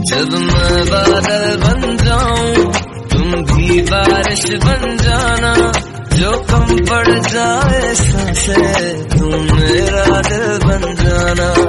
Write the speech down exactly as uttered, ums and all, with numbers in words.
जब मैं बादल बन जाऊं तुम भी बारिश बन जाना, जो कम पड़ जाए सांसें तुम मेरा दिल बन जाना।